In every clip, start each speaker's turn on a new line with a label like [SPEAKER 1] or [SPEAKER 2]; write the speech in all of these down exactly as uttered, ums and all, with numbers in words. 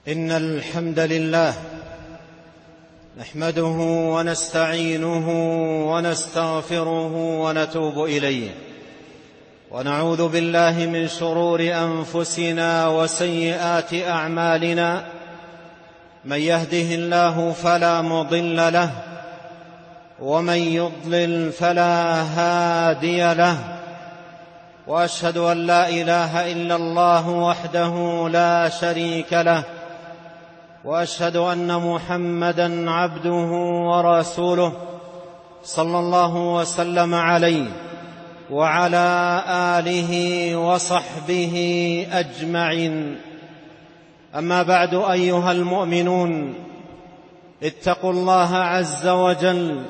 [SPEAKER 1] إن الحمد لله نحمده ونستعينه ونستغفره ونتوب إليه، ونعوذ بالله من شرور أنفسنا وسيئات أعمالنا. من يهده الله فلا مضل له، ومن يضلل فلا هادي له، وأشهد أن لا إله إلا الله وحده لا شريك له، وأشهد أن محمدًا عبده ورسوله صلى الله وسلم عليه وعلى آله وصحبه أجمعين. أما بعد، أيها المؤمنون، اتقوا الله عز وجل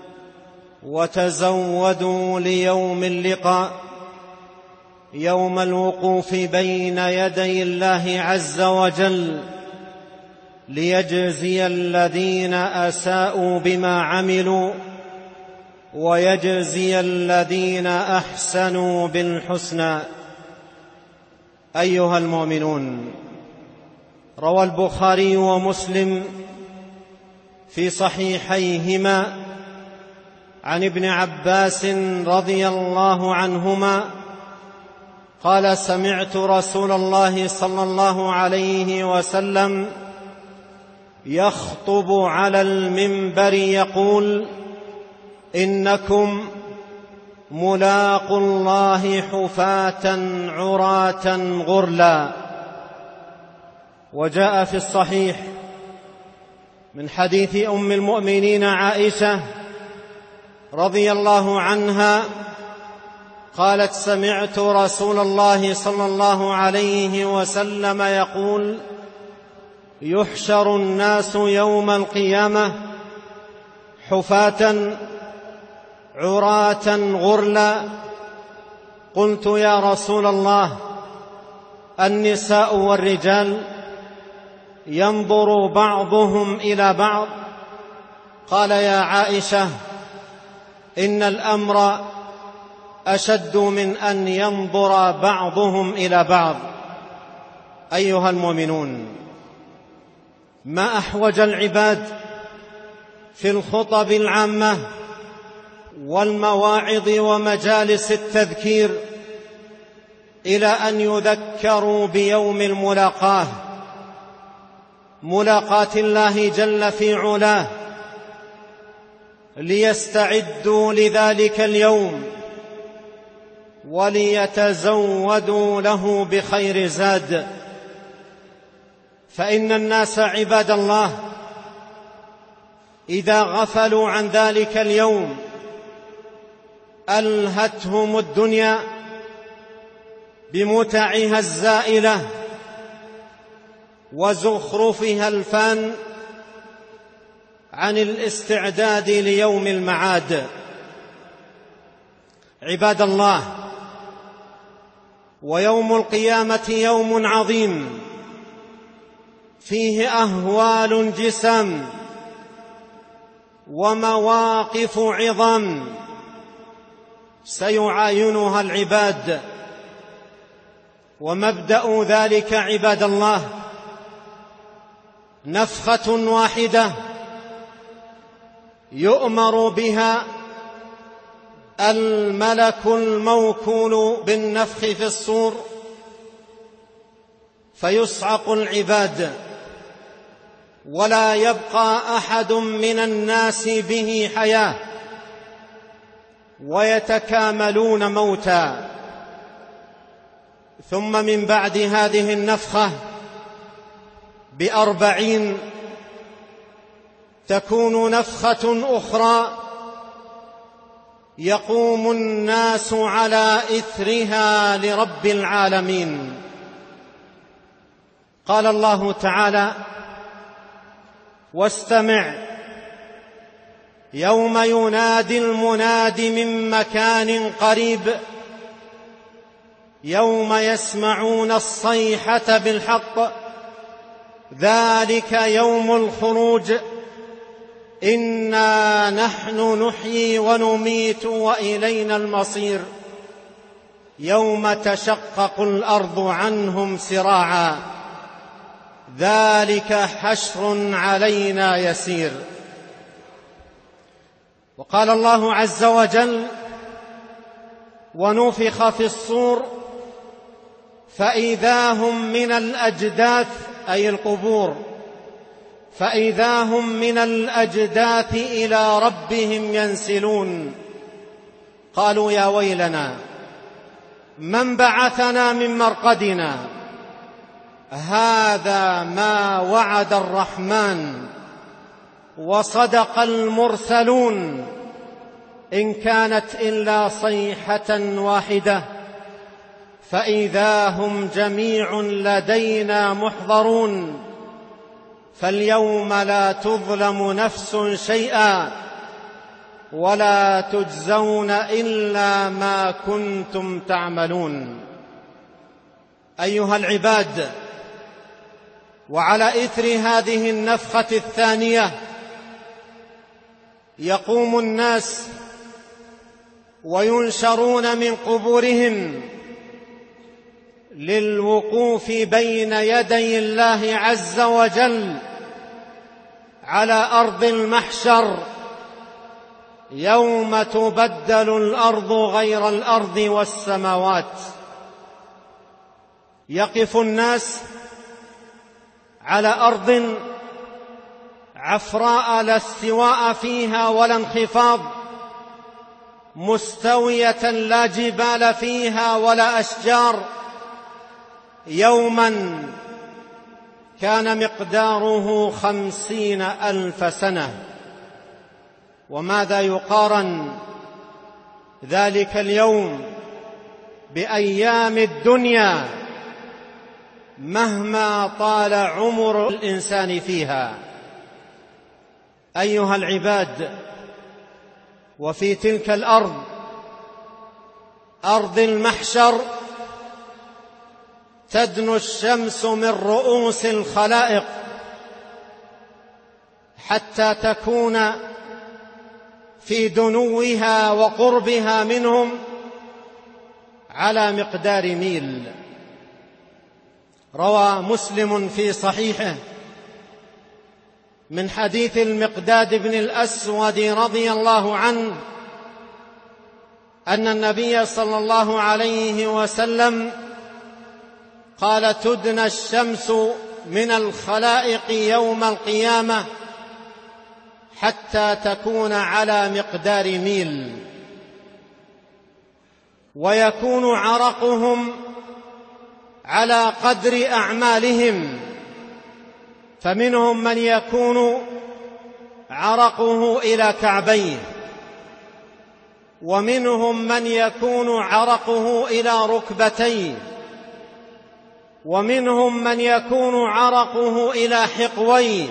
[SPEAKER 1] وتزودوا ليوم اللقاء، يوم الوقوف بين يدي الله عز وجل ليجزي الذين أساءوا بما عملوا ويجزي الذين أحسنوا بالحسنى. أيها المؤمنون، روى البخاري ومسلم في صحيحيهما عن ابن عباس رضي الله عنهما قال: سمعت رسول الله صلى الله عليه وسلم يخطب على المنبر يقول: إنكم ملاقوا الله حفاة عراة غرلا. وجاء في الصحيح من حديث أم المؤمنين عائشة رضي الله عنها قالت: سمعت رسول الله صلى الله عليه وسلم يقول: يحشر الناس يوم القيامة حفاة عراة غرلا. قلت: يا رسول الله، النساء والرجال ينظر بعضهم إلى بعض؟ قال: يا عائشة، إن الأمر أشد من أن ينظر بعضهم إلى بعض. أيها المؤمنون، ما أحوج العباد في الخطب العامة والمواعظ ومجالس التذكير إلى أن يذكروا بيوم الملاقاة، ملاقاة الله جل في علاه، ليستعدوا لذلك اليوم وليتزودوا له بخير زاد. فإن الناس عباد الله إذا غفلوا عن ذلك اليوم ألهتهم الدنيا بمتعها الزائلة وزخرفها الفان عن الاستعداد ليوم المعاد. عباد الله، ويوم القيامة يوم عظيم فيه أهوال جسام ومواقف عظام سيعاينها العباد. ومبدأ ذلك عباد الله نفخة واحدة يؤمر بها الملك الموكول بالنفخ في الصور، فيصعق العباد ولا يبقى أحد من الناس به حياة، ويتكاملون موتا. ثم من بعد هذه النفخة بأربعين تكون نفخة أخرى يقوم الناس على إثرها لرب العالمين. قال الله تعالى: واستمع يوم ينادي المناد من مكان قريب يوم يسمعون الصيحة بالحق ذلك يوم الخروج إنا نحن نحيي ونميت وإلينا المصير يوم تشقق الأرض عنهم سراعا. ذلك حشر علينا يسير. وقال الله عز وجل: ونفخ في الصور فإذا هم من الأجداث، أي القبور، فإذا هم من الأجداث إلى ربهم ينسلون. قالوا يا ويلنا من بعثنا من مرقدنا هذا ما وعد الرحمن وصدق المرسلون إن كانت إلا صيحة واحدة فإذا هم جميع لدينا محضرون. فاليوم لا تظلم نفس شيئا ولا تجزون إلا ما كنتم تعملون. أيها العباد، وعلى إثر هذه النفخة الثانية يقوم الناس وينشرون من قبورهم للوقوف بين يدي الله عز وجل على أرض المحشر يوم تبدل الأرض غير الأرض والسماوات. يقف الناس على أرض عفراء لا استواء فيها ولا انخفاض، مستوية لا جبال فيها ولا أشجار، يوما كان مقداره خمسين ألف سنة. وماذا يقارن ذلك اليوم بأيام الدنيا مهما طال عمر الإنسان فيها؟ أيها العباد، وفي تلك الأرض، أرض المحشر، تدنو الشمس من رؤوس الخلائق حتى تكون في دنوها وقربها منهم على مقدار ميل. روى مسلم في صحيحه من حديث المقداد بن الأسود رضي الله عنه أن النبي صلى الله عليه وسلم قال: تدنى الشمس من الخلائق يوم القيامة حتى تكون على مقدار ميل، ويكون عرقهم على قدر أعمالهم، فمنهم من يكون عرقه إلى كعبيه، ومنهم من يكون عرقه إلى ركبتيه، ومنهم من يكون عرقه إلى حقويه،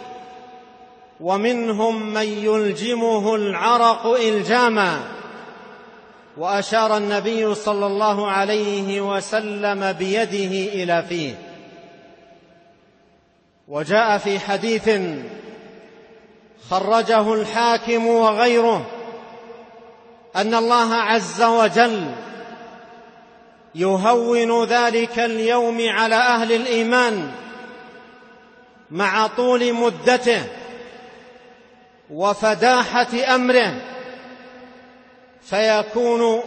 [SPEAKER 1] ومنهم من يلجمه العرق إلجاما. وأشار النبي صلى الله عليه وسلم بيده إلى فيه. وجاء في حديث خرجه الحاكم وغيره أن الله عز وجل يهون ذلك اليوم على أهل الإيمان مع طول مدته وفداحة أمره، فيكون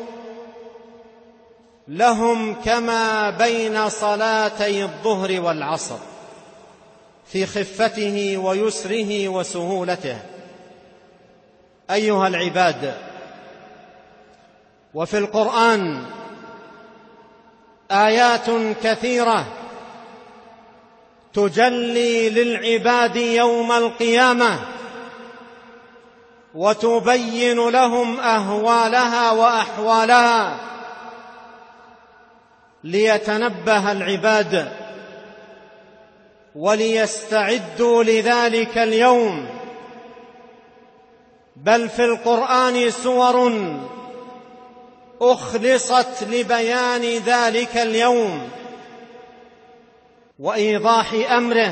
[SPEAKER 1] لهم كما بين صلاتي الظهر والعصر في خفته ويسره وسهولته. أيها العباد، وفي القرآن آيات كثيرة تجلي للعباد يوم القيامة وتبين لهم أهوالها وأحوالها ليتنبه العباد وليستعدوا لذلك اليوم. بل في القرآن سور أخلصت لبيان ذلك اليوم وإيضاح أمره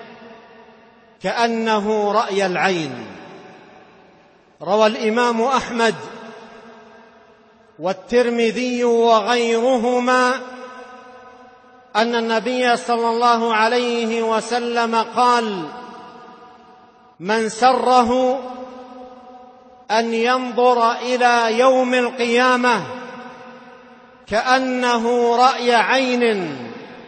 [SPEAKER 1] كأنه رأي العين. روى الإمام أحمد والترمذي وغيرهما أن النبي صلى الله عليه وسلم قال: من سره أن ينظر إلى يوم القيامة كأنه رأي عين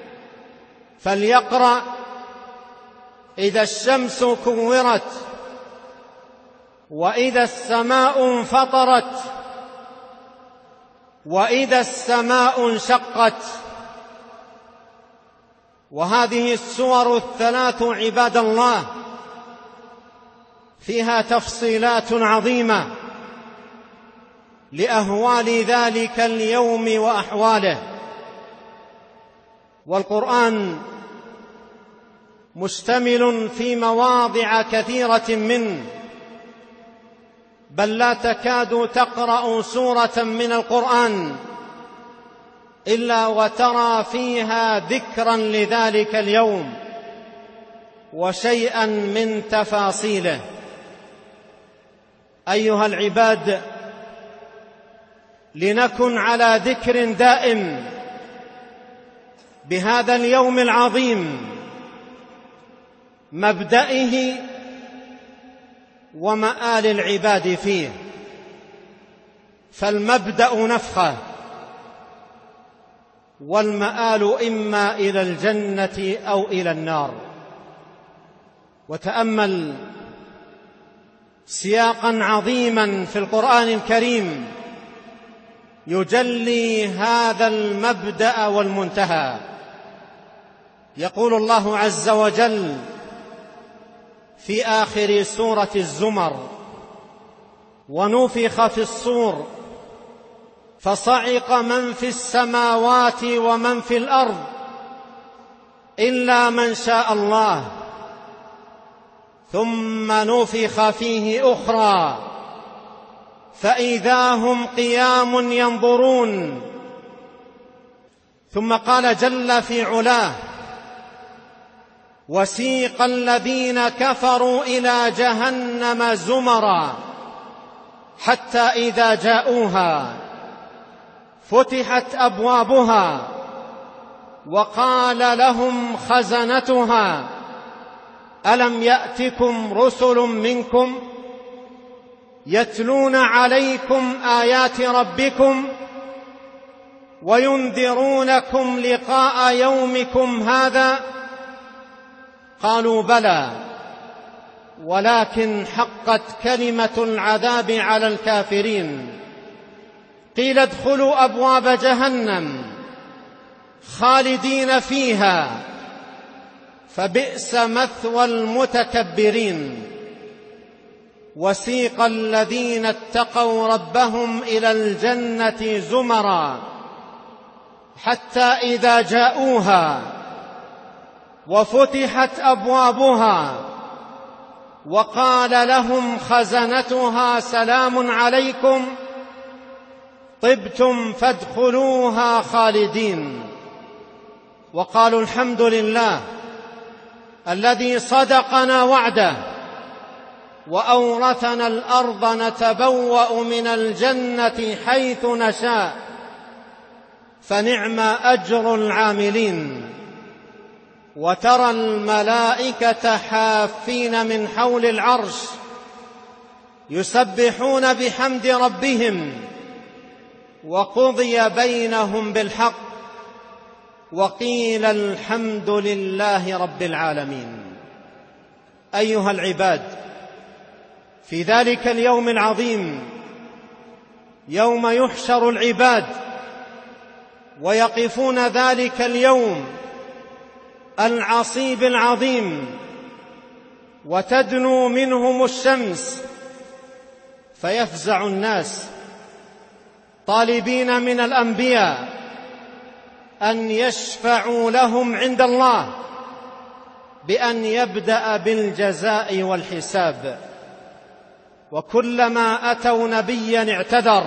[SPEAKER 1] فليقرأ إذا الشمس كورت، وإذا السماء انفطرت، وإذا السماء انشقت. وهذه السور الثلاث عباد الله فيها تفصيلات عظيمة لأهوال ذلك اليوم وأحواله، والقرآن مشتمل في مواضع كثيرة منه، بل لا تكاد تقرأ سورة من القرآن إلا وترى فيها ذكرا لذلك اليوم وشيئا من تفاصيله. أيها العباد، لنكن على ذكر دائم بهذا اليوم العظيم، مبدئه ومآل العباد فيه، فالمبدأ نفخه والمآل إما إلى الجنة أو إلى النار. وتأمل سياقا عظيما في القرآن الكريم يجلي هذا المبدأ والمنتهى. يقول الله عز وجل في آخر سورة الزمر: ونفخ في الصور فصعق من في السماوات ومن في الأرض إلا من شاء الله ثم نفخ فيه أخرى فإذا هم قيام ينظرون. ثم قال جل في علاه: وسيق الذين كفروا إلى جهنم زمرا حتى إذا جاءوها فتحت أبوابها وقال لهم خزنتها ألم يأتكم رسل منكم يتلون عليكم آيات ربكم وينذرونكم لقاء يومكم هذا؟ قالوا بلى ولكن حقت كلمة العذاب على الكافرين. قيل ادخلوا أبواب جهنم خالدين فيها فبئس مثوى المتكبرين. وسيق الذين اتقوا ربهم إلى الجنة زمرا حتى إذا جاءوها وفتحت أبوابها وقال لهم خزنتها سلام عليكم طبتم فادخلوها خالدين. وقالوا الحمد لله الذي صدقنا وعده وأورثنا الأرض نتبوأ من الجنة حيث نشاء فنعم أجر العاملين. وترى الملائكة حافين من حول العرش يسبحون بحمد ربهم وقضي بينهم بالحق وقيل الحمد لله رب العالمين. أيها العباد، في ذلك اليوم العظيم يوم يحشر العباد ويقفون ذلك اليوم العصيب العظيم وتدنو منهم الشمس فيفزع الناس طالبين من الأنبياء أن يشفعوا لهم عند الله بأن يبدأ بالجزاء والحساب. وكلما أتوا نبيا اعتذر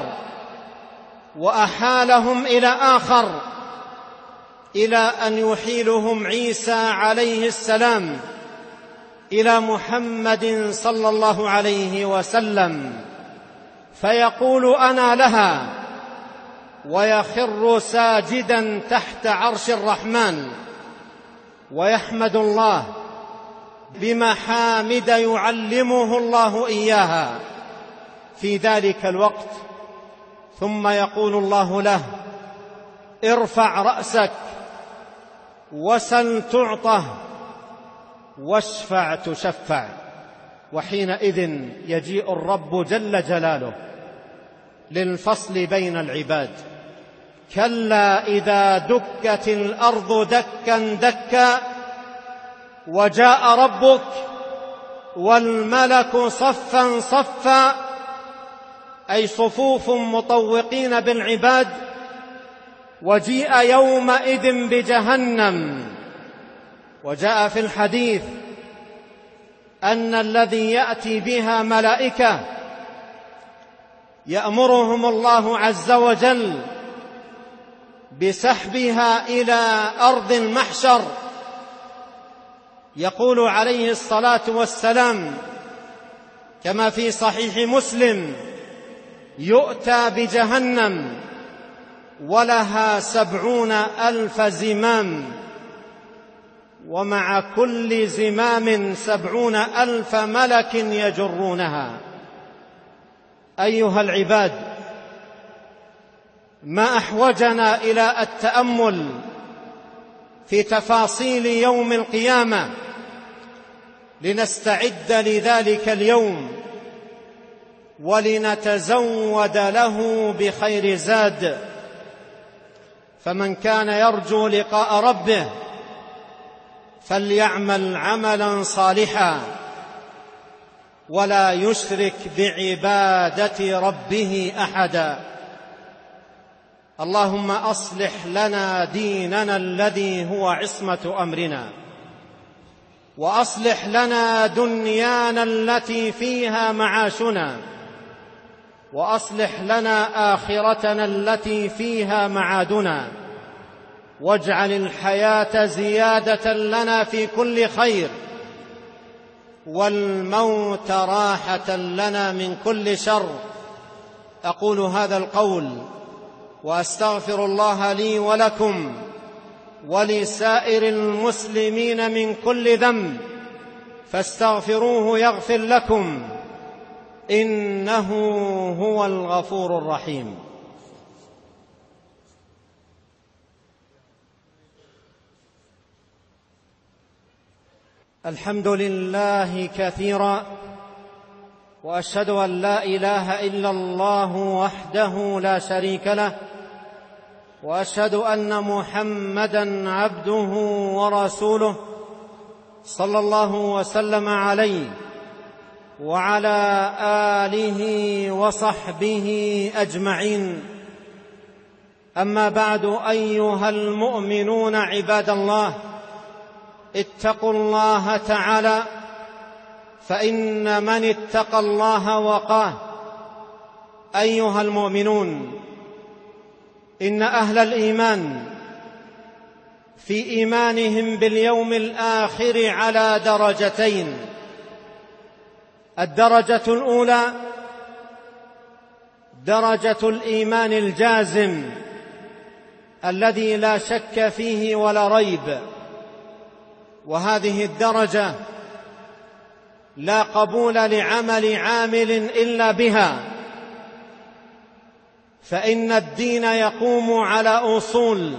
[SPEAKER 1] وأحالهم إلى آخر إلى أن يحيلهم عيسى عليه السلام إلى محمد صلى الله عليه وسلم فيقول أنا لها ويخر ساجدا تحت عرش الرحمن ويحمد الله بمحامد يعلمه الله إياها في ذلك الوقت، ثم يقول الله له: ارفع رأسك وسل تعطه واشفع تشفع. وحينئذ يجيء الرب جل جلاله للفصل بين العباد. كلا إذا دكت الأرض دكا دكا وجاء ربك والملك صفا صفا، أي صفوف مطوقين بالعباد. وجيء يومئذ بجهنم. وجاء في الحديث أن الذي يأتي بها ملائكة يأمرهم الله عز وجل بسحبها إلى أرض المحشر. يقول عليه الصلاة والسلام كما في صحيح مسلم: يؤتى بجهنم ولها سبعون ألف زمام، ومع كل زمام سبعون ألف ملك يجرونها. أيها العباد، ما أحوجنا إلى التأمل في تفاصيل يوم القيامة لنستعد لذلك اليوم ولنتزود له بخير زاد. فمن كان يرجو لقاء ربه فليعمل عملا صالحا ولا يشرك بعبادة ربه أحدا. اللهم أصلح لنا ديننا الذي هو عصمة أمرنا، وأصلح لنا دنيانا التي فيها معاشنا، وأصلح لنا آخرتنا التي فيها معادنا، واجعل الحياة زيادة لنا في كل خير، والموت راحة لنا من كل شر. أقول هذا القول وأستغفر الله لي ولكم ولسائر المسلمين من كل ذنب، فاستغفروه يغفر لكم، إنه هو الغفور الرحيم. الحمد لله كثيرا، وأشهد أن لا إله إلا الله وحده لا شريك له، وأشهد أن محمدًا عبده ورسوله صلى الله وسلم عليه وعلى آله وصحبه أجمعين. أما بعد، أيها المؤمنون عباد الله، اتقوا الله تعالى، فإن من اتقى الله وقاه. أيها المؤمنون، إن أهل الإيمان في إيمانهم باليوم الآخر على درجتين. الدرجة الأولى درجة الإيمان الجازم الذي لا شك فيه ولا ريب، وهذه الدرجة لا قبول لعمل عامل إلا بها، فإن الدين يقوم على أصول،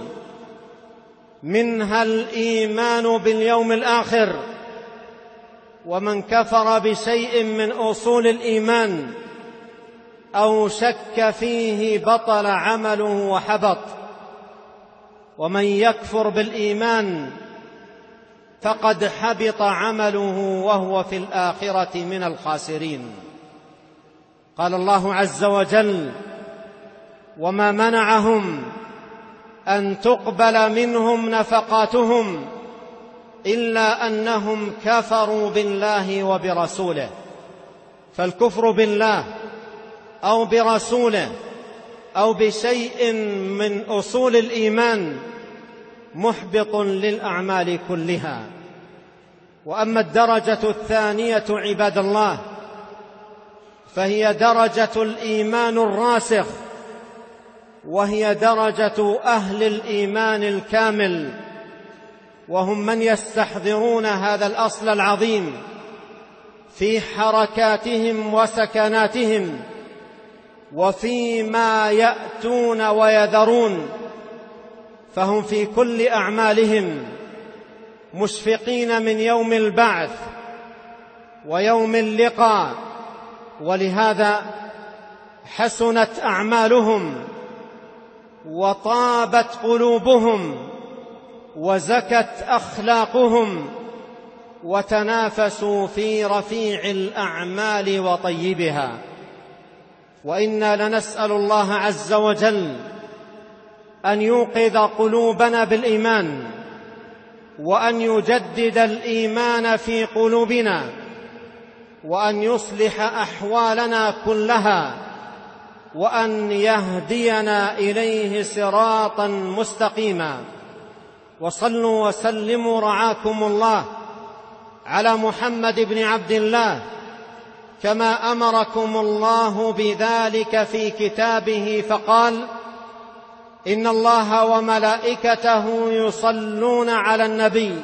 [SPEAKER 1] منها الإيمان باليوم الآخر. ومن كفر بشيء من أصول الإيمان أو شك فيه بطل عمله وحبط. ومن يكفر بالإيمان فقد حبط عمله وهو في الآخرة من الخاسرين. قال الله عز وجل: وما منعهم أن تقبل منهم نفقاتهم إلا أنهم كفروا بالله وبرسوله. فالكفر بالله أو برسوله أو بشيء من أصول الإيمان محبط للأعمال كلها. وأما الدرجة الثانية عباد الله، فهي درجة الإيمان الراسخ وهي درجة أهل الإيمان الكامل، وهم من يستحضرون هذا الأصل العظيم في حركاتهم وسكناتهم وفيما يأتون ويذرون، فهم في كل أعمالهم مشفقين من يوم البعث ويوم اللقاء، ولهذا حسنت أعمالهم وطابت قلوبهم وزكت أخلاقهم، وتنافسوا في رفيع الأعمال وطيبها. وإنا لنسأل الله عز وجل أن يوقظ قلوبنا بالإيمان، وأن يجدد الإيمان في قلوبنا، وأن يصلح أحوالنا كلها، وأن يهدينا إليه صراطا مستقيما. وصلوا وسلموا رعاكم الله على محمد بن عبد الله كما أمركم الله بذلك في كتابه، فقال: إن الله وملائكته يصلون على النبي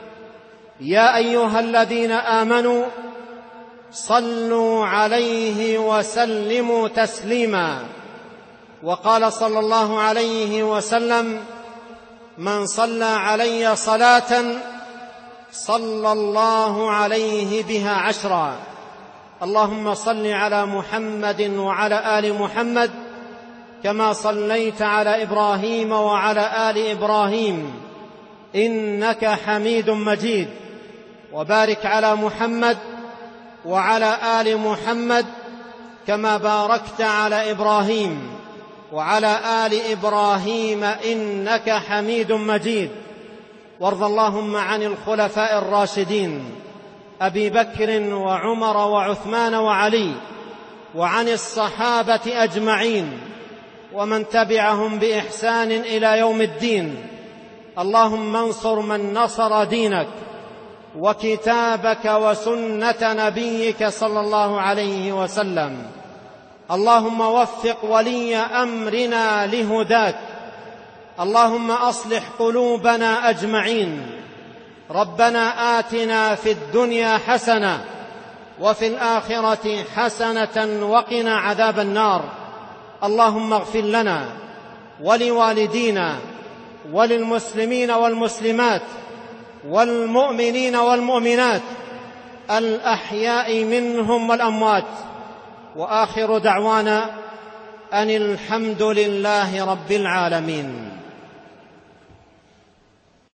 [SPEAKER 1] يا أيها الذين آمنوا صلوا عليه وسلموا تسليما. وقال صلى الله عليه وسلم: من صلى علي صلاة صلى الله عليه بها عشرا. اللهم صل على محمد وعلى آل محمد كما صليت على إبراهيم وعلى آل إبراهيم إنك حميد مجيد، وبارك على محمد وعلى آل محمد كما باركت على إبراهيم وعلى آل إبراهيم إنك حميد مجيد. وارض اللهم عن الخلفاء الراشدين أبي بكر وعمر وعثمان وعلي، وعن الصحابة أجمعين، ومن تبعهم بإحسان إلى يوم الدين. اللهم انصر من نصر دينك وكتابك وسنة نبيك صلى الله عليه وسلم. اللهم وفق ولي أمرنا لهداك. اللهم أصلح قلوبنا أجمعين. ربنا آتنا في الدنيا حسنة وفي الآخرة حسنة وقنا عذاب النار. اللهم اغفر لنا ولوالدينا وللمسلمين والمسلمات والمؤمنين والمؤمنات الأحياء منهم والأموات. وآخر دعوانا أن الحمد لله رب العالمين.